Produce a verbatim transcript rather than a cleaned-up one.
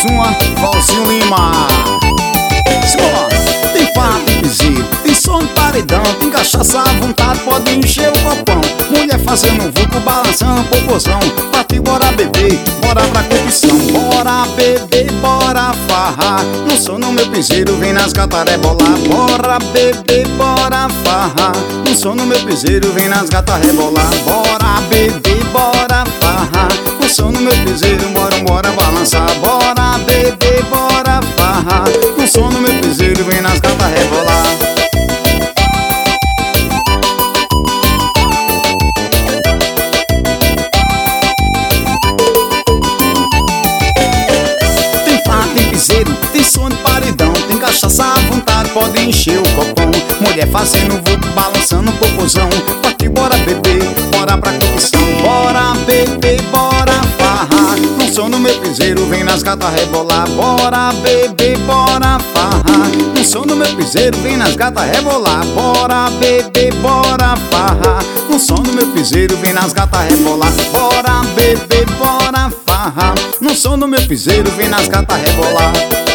uma, Valzinho Lima. Simbora! Tem farra, tem piseiro, tem som de paredão, tem cachaça à vontade, pode encher o copão. Mulher fazendo um vulco, balançando popozão. Partiu, bora beber, bora pra curtição. Bora beber, bora farrar. Não sou no meu piseiro, vem nas gatas rebolar. Bora beber, bora farrar. Não sou no meu piseiro, vem nas gatas rebolar. Bora beber, bora farrar. Não sou no meu piseiro, bora, bora balançar. Bora beber, bora farrar. Não sou no meu piseiro, vem nas gatas rebolar. Tem som de paredão, tem cachaça à vontade, pode encher o copão. Mulher fazendo vulco, balançando o popozão. Partiu, bora beber, bora pra curtição. Bora beber, bora farrar. Não sou no meu piseiro, vem nas gatas rebolar. Bora beber, bora farrar. Não sou no meu piseiro, vem nas gatas rebolar. Bora beber, bora farrar. Não sou no meu piseiro, vem nas gatas rebolar. Bora beber, bora farrar. Não sou no meu piseiro, vem nas gatas rebolar.